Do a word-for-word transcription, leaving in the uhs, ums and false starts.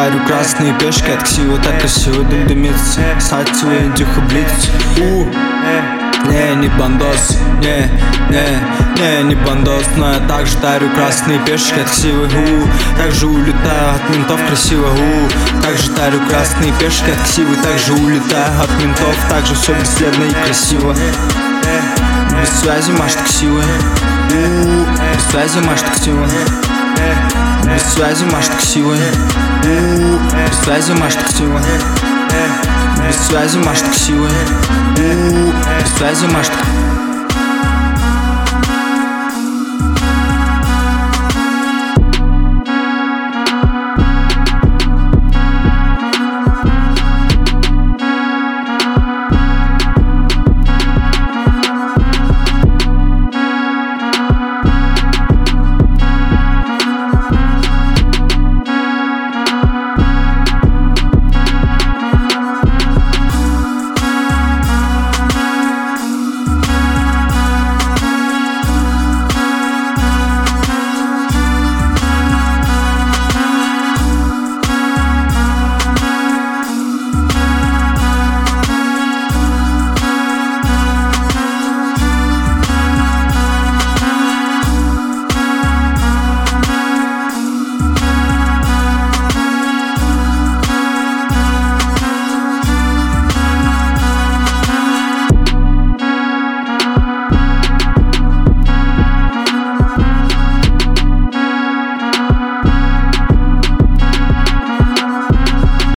дарю красные пешки от ксива. Так красиво дым дымится, сать свои тихо блиц. У, не, не бандос, не, не, не, не бандос. Но я также дарю красные пешки от ксивы. У, также улетаю от ментов красиво. У, также дарю красные пешки от ксивы. Также улетаю от ментов, также все бесследно и красиво. Без связи машет ксивы. У, без связи машет ксивы. Без связи машет ксивы. У, без связи машет ксивы. Без связи машет ксивы. У, без связи машет.